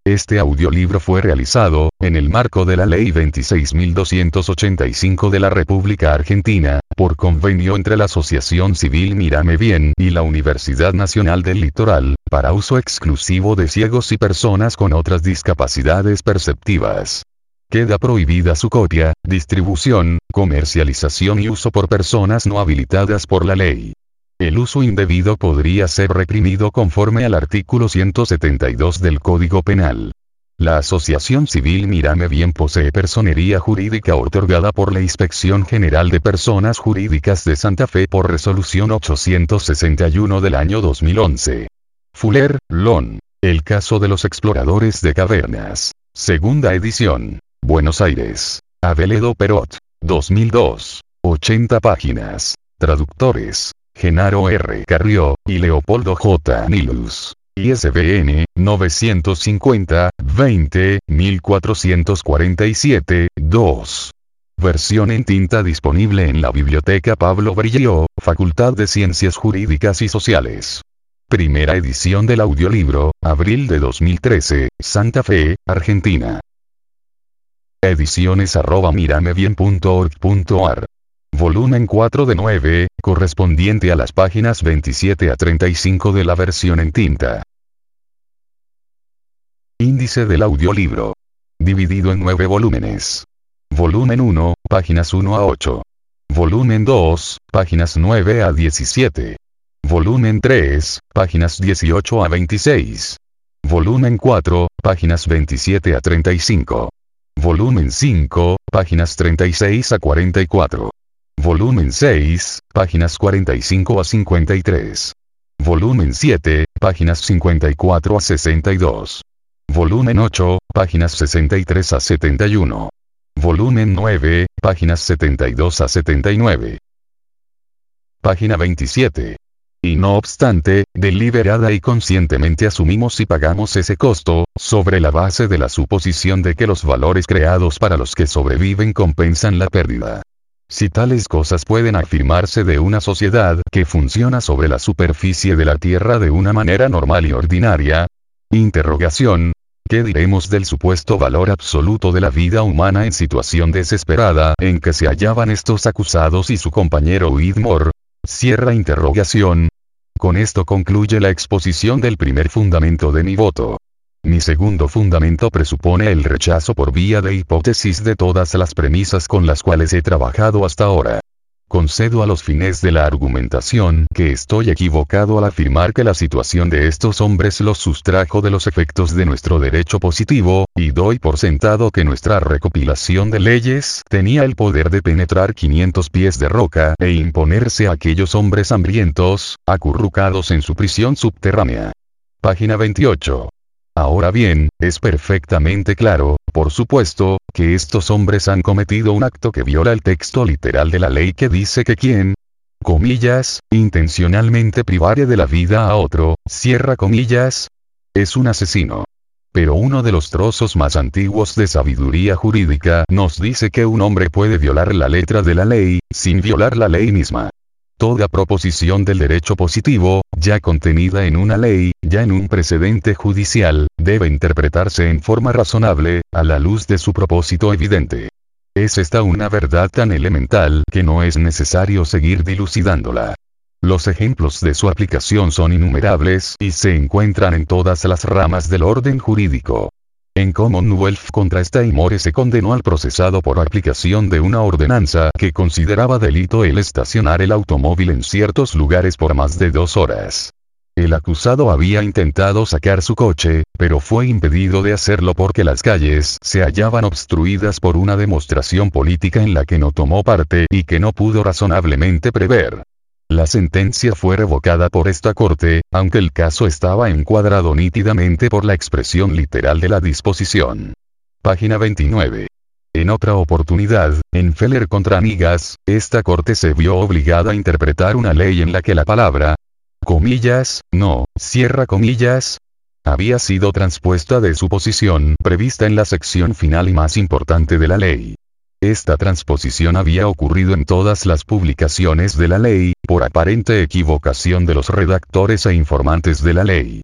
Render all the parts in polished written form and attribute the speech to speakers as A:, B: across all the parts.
A: Este audiolibro fue realizado, en el marco de la Ley 26.285 de la República Argentina, por convenio entre la Asociación Civil Mírame Bien y la Universidad Nacional del Litoral, para uso exclusivo de ciegos y personas con otras discapacidades perceptivas. Queda prohibida su copia, distribución, comercialización y uso por personas no habilitadas por la ley. El uso indebido podría ser reprimido conforme al artículo 172 del Código Penal. La Asociación Civil Mírame Bien posee personería jurídica otorgada por la Inspección General de Personas Jurídicas de Santa Fe por resolución 861 del año 2011. Fuller, Lon. El caso de los exploradores de cavernas. Segunda edición. Buenos Aires. Aveledo Perot. 2002. 80 páginas. Traductores: Genaro R. Carrió, y Leopoldo J. Nilus. ISBN, 950-20-1447-2. Versión en tinta disponible en la Biblioteca Pablo Brilló, Facultad de Ciencias Jurídicas y Sociales. Primera edición del audiolibro, abril de 2013, Santa Fe, Argentina. Ediciones@miramebien.org.ar. Volumen 4 de 9, correspondiente a las páginas 27 a 35 de la versión en tinta. Índice del audiolibro. Dividido en 9 volúmenes. Volumen 1, páginas 1 a 8. Volumen 2, páginas 9 a 17. Volumen 3, páginas 18 a 26. Volumen 4, páginas 27 a 35. Volumen 5, páginas 36 a 44. Volumen 6, páginas 45 a 53. Volumen 7, páginas 54 a 62. Volumen 8, páginas 63 a 71. Volumen 9, páginas 72 a 79. Página 27. Y no obstante, deliberada y conscientemente asumimos y pagamos ese costo, sobre la base de la suposición de que los valores creados para los que sobreviven compensan la pérdida. Si tales cosas pueden afirmarse de una sociedad que funciona sobre la superficie de la Tierra de una manera normal y ordinaria, interrogación, ¿qué diremos del supuesto valor absoluto de la vida humana en situación desesperada en que se hallaban estos acusados y su compañero Whitmore? Cierra interrogación. Con esto concluye la exposición del primer fundamento de mi voto. Mi segundo fundamento presupone el rechazo por vía de hipótesis de todas las premisas con las cuales he trabajado hasta ahora. Concedo a los fines de la argumentación que estoy equivocado al afirmar que la situación de estos hombres los sustrajo de los efectos de nuestro derecho positivo, y doy por sentado que nuestra recopilación de leyes tenía el poder de penetrar 500 pies de roca e imponerse a aquellos hombres hambrientos, acurrucados en su prisión subterránea. Página 28. Ahora bien, es perfectamente claro, por supuesto, que estos hombres han cometido un acto que viola el texto literal de la ley que dice que quien, comillas, intencionalmente privare de la vida a otro, cierra comillas, es un asesino. Pero uno de los trozos más antiguos de sabiduría jurídica nos dice que un hombre puede violar la letra de la ley, sin violar la ley misma. Toda proposición del derecho positivo, ya contenida en una ley, ya en un precedente judicial, debe interpretarse en forma razonable, a la luz de su propósito evidente. Es esta una verdad tan elemental que no es necesario seguir dilucidándola. Los ejemplos de su aplicación son innumerables y se encuentran en todas las ramas del orden jurídico. En Commonwealth contra Staymore se condenó al procesado por aplicación de una ordenanza que consideraba delito el estacionar el automóvil en ciertos lugares por más de 2 horas. El acusado había intentado sacar su coche, pero fue impedido de hacerlo porque las calles se hallaban obstruidas por una demostración política en la que no tomó parte y que no pudo razonablemente prever. La sentencia fue revocada por esta corte, aunque el caso estaba encuadrado nítidamente por la expresión literal de la disposición. Página 29. En otra oportunidad, en Feller contra Nigas, esta corte se vio obligada a interpretar una ley en la que la palabra, comillas, no, cierra comillas, había sido transpuesta de su posición prevista en la sección final y más importante de la ley. Esta transposición había ocurrido en todas las publicaciones de la ley, por aparente equivocación de los redactores e informantes de la ley.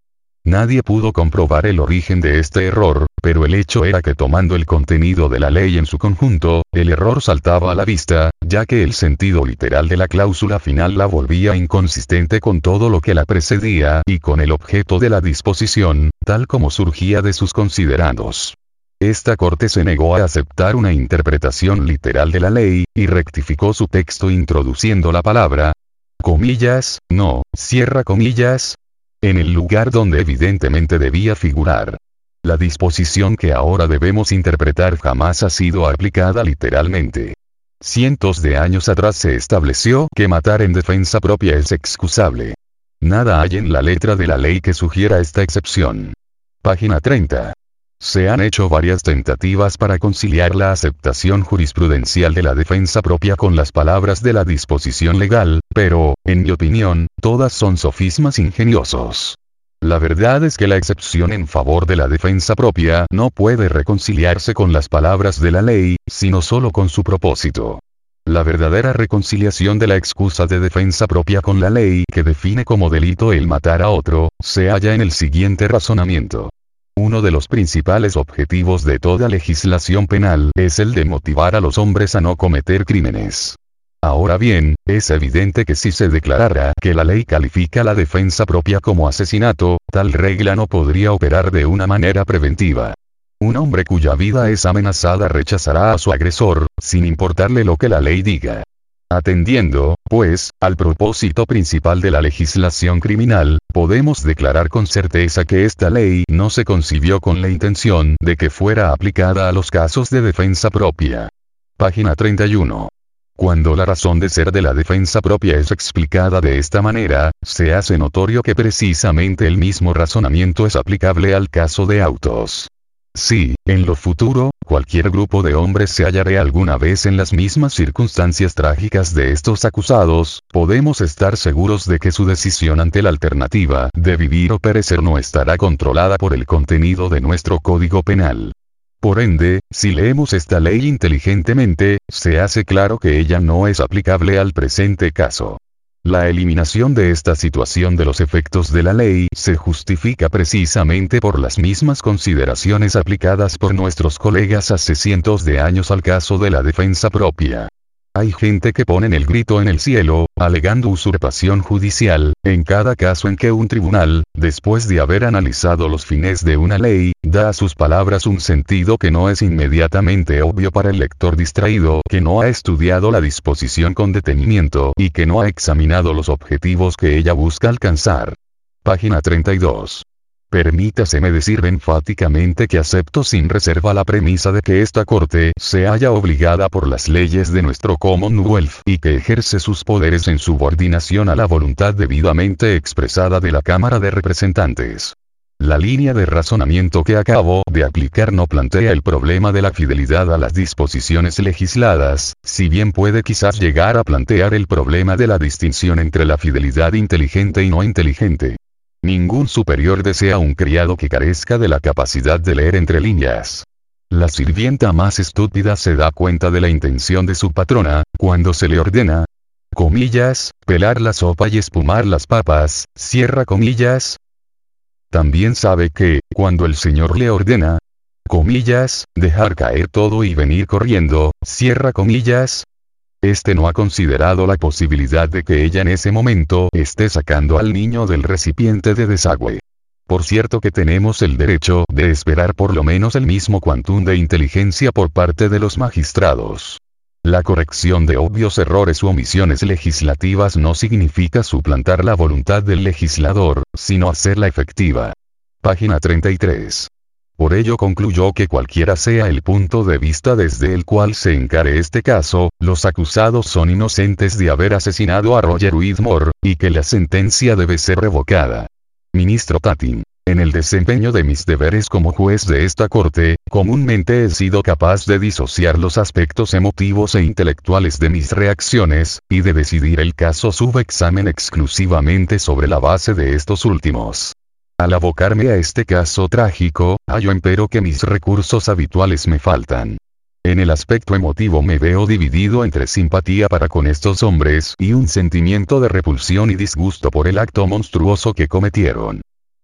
A: Nadie pudo comprobar el origen de este error, pero el hecho era que tomando el contenido de la ley en su conjunto, el error saltaba a la vista, ya que el sentido literal de la cláusula final la volvía inconsistente con todo lo que la precedía y con el objeto de la disposición, tal como surgía de sus considerandos. Esta corte se negó a aceptar una interpretación literal de la ley, y rectificó su texto introduciendo la palabra, comillas, no, cierra comillas, en el lugar donde evidentemente debía figurar. La disposición que ahora debemos interpretar jamás ha sido aplicada literalmente. Cientos de años atrás se estableció que matar en defensa propia es excusable. Nada hay en la letra de la ley que sugiera esta excepción. Página 30. Se han hecho varias tentativas para conciliar la aceptación jurisprudencial de la defensa propia con las palabras de la disposición legal, pero, en mi opinión, todas son sofismas ingeniosos. La verdad es que la excepción en favor de la defensa propia no puede reconciliarse con las palabras de la ley, sino solo con su propósito. La verdadera reconciliación de la excusa de defensa propia con la ley que define como delito el matar a otro, se halla en el siguiente razonamiento. Uno de los principales objetivos de toda legislación penal es el de motivar a los hombres a no cometer crímenes. Ahora bien, es evidente que si se declarara que la ley califica la defensa propia como asesinato, tal regla no podría operar de una manera preventiva. Un hombre cuya vida es amenazada rechazará a su agresor, sin importarle lo que la ley diga. Atendiendo, pues, al propósito principal de la legislación criminal, podemos declarar con certeza que esta ley no se concibió con la intención de que fuera aplicada a los casos de defensa propia. Página 31. Cuando la razón de ser de la defensa propia es explicada de esta manera, se hace notorio que precisamente el mismo razonamiento es aplicable al caso de autos. Si, en lo futuro, cualquier grupo de hombres se hallará alguna vez en las mismas circunstancias trágicas de estos acusados, podemos estar seguros de que su decisión ante la alternativa de vivir o perecer no estará controlada por el contenido de nuestro Código Penal. Por ende, si leemos esta ley inteligentemente, se hace claro que ella no es aplicable al presente caso. La eliminación de esta situación de los efectos de la ley se justifica precisamente por las mismas consideraciones aplicadas por nuestros colegas hace cientos de años al caso de la defensa propia. Hay gente que pone el grito en el cielo, alegando usurpación judicial, en cada caso en que un tribunal, después de haber analizado los fines de una ley, da a sus palabras un sentido que no es inmediatamente obvio para el lector distraído que no ha estudiado la disposición con detenimiento y que no ha examinado los objetivos que ella busca alcanzar. Página 32. Permítaseme decir enfáticamente que acepto sin reserva la premisa de que esta Corte se halla obligada por las leyes de nuestro Commonwealth y que ejerce sus poderes en subordinación a la voluntad debidamente expresada de la Cámara de Representantes. La línea de razonamiento que acabo de aplicar no plantea el problema de la fidelidad a las disposiciones legisladas, si bien puede quizás llegar a plantear el problema de la distinción entre la fidelidad inteligente y no inteligente. Ningún superior desea un criado que carezca de la capacidad de leer entre líneas. La sirvienta más estúpida se da cuenta de la intención de su patrona, cuando se le ordena, comillas, pelar la sopa y espumar las papas, cierra comillas. También sabe que, cuando el señor le ordena, comillas, dejar caer todo y venir corriendo, cierra comillas, este no ha considerado la posibilidad de que ella en ese momento esté sacando al niño del recipiente de desagüe. Por cierto que tenemos el derecho de esperar por lo menos el mismo quantum de inteligencia por parte de los magistrados. La corrección de obvios errores u omisiones legislativas no significa suplantar la voluntad del legislador, sino hacerla efectiva. Página 33. Por ello concluyó que cualquiera sea el punto de vista desde el cual se encare este caso, los acusados son inocentes de haber asesinado a Roger Whitmore, y que la sentencia debe ser revocada. Ministro Tatin. En el desempeño de mis deberes como juez de esta corte, comúnmente he sido capaz de disociar los aspectos emotivos e intelectuales de mis reacciones, y de decidir el caso subexamen exclusivamente sobre la base de estos últimos. Al abocarme a este caso trágico, hallo empero que mis recursos habituales me faltan. En el aspecto emotivo me veo dividido entre simpatía para con estos hombres y un sentimiento de repulsión y disgusto por el acto monstruoso que cometieron.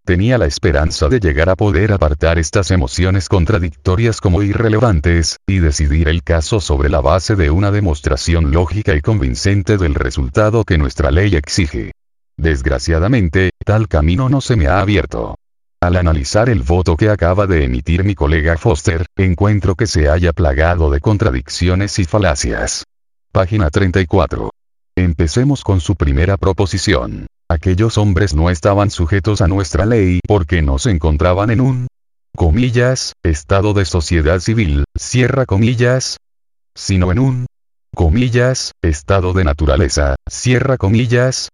A: Tenía la esperanza de llegar a poder apartar estas emociones contradictorias como irrelevantes, y decidir el caso sobre la base de una demostración lógica y convincente del resultado que nuestra ley exige. Desgraciadamente, tal camino no se me ha abierto. Al analizar el voto que acaba de emitir mi colega Foster, encuentro que se halla plagado de contradicciones y falacias. Página 34. Empecemos con su primera proposición. Aquellos hombres no estaban sujetos a nuestra ley porque no se encontraban en un, comillas, estado de sociedad civil, cierra comillas, sino en un, comillas, estado de naturaleza, cierra comillas.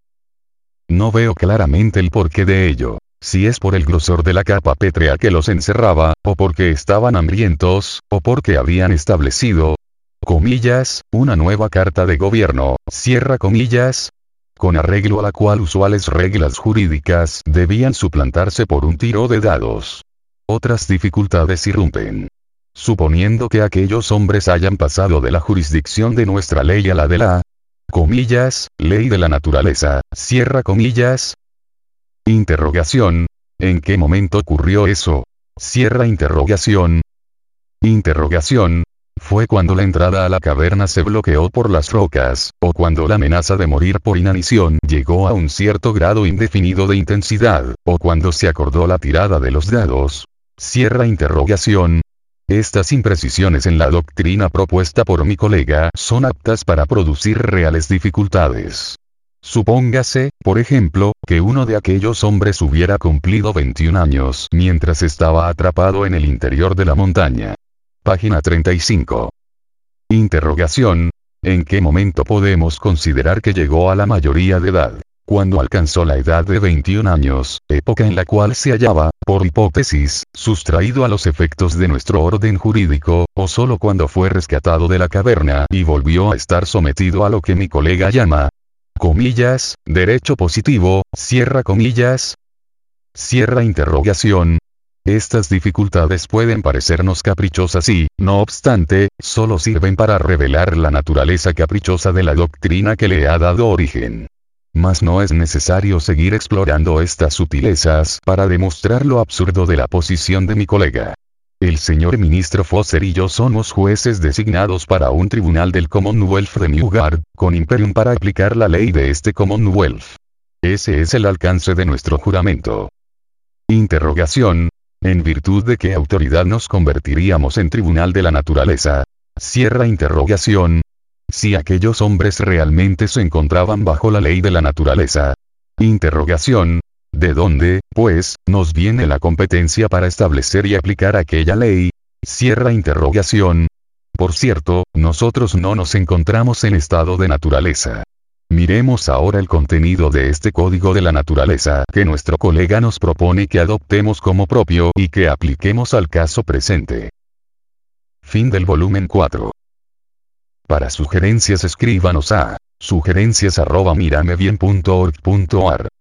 A: No veo claramente el porqué de ello. Si es por el grosor de la capa pétrea que los encerraba, o porque estaban hambrientos, o porque habían establecido, comillas, una nueva carta de gobierno, cierra comillas, con arreglo a la cual usuales reglas jurídicas debían suplantarse por un tiro de dados. Otras dificultades irrumpen. Suponiendo que aquellos hombres hayan pasado de la jurisdicción de nuestra ley a la de la, comillas, ley de la naturaleza, cierra comillas. Interrogación. ¿En qué momento ocurrió eso? Cierra interrogación. Interrogación. ¿Fue cuando la entrada a la caverna se bloqueó por las rocas, o cuando la amenaza de morir por inanición llegó a un cierto grado indefinido de intensidad, o cuando se acordó la tirada de los dados? Cierra interrogación. Estas imprecisiones en la doctrina propuesta por mi colega son aptas para producir reales dificultades. Supóngase, por ejemplo, que uno de aquellos hombres hubiera cumplido 21 años mientras estaba atrapado en el interior de la montaña. Página 35. Interrogación. ¿En qué momento podemos considerar que llegó a la mayoría de edad? Cuando alcanzó la edad de 21 años, época en la cual se hallaba, por hipótesis, sustraído a los efectos de nuestro orden jurídico, o solo cuando fue rescatado de la caverna y volvió a estar sometido a lo que mi colega llama, comillas, derecho positivo, cierra comillas. Cierra interrogación. Estas dificultades pueden parecernos caprichosas y, no obstante, solo sirven para revelar la naturaleza caprichosa de la doctrina que le ha dado origen. Mas no es necesario seguir explorando estas sutilezas para demostrar lo absurdo de la posición de mi colega. El señor ministro Foster y yo somos jueces designados para un tribunal del Commonwealth de Newgard, con imperium para aplicar la ley de este Commonwealth. Ese es el alcance de nuestro juramento. Interrogación. ¿En virtud de qué autoridad nos convertiríamos en tribunal de la naturaleza? Cierra interrogación. Si aquellos hombres realmente se encontraban bajo la ley de la naturaleza. Interrogación. ¿De dónde, pues, nos viene la competencia para establecer y aplicar aquella ley? Cierra interrogación. Por cierto, nosotros no nos encontramos en estado de naturaleza. Miremos ahora el contenido de este código de la naturaleza que nuestro colega nos propone que adoptemos como propio y que apliquemos al caso presente. Fin del volumen 4. Para sugerencias escríbanos a sugerencias@miramebien.org.ar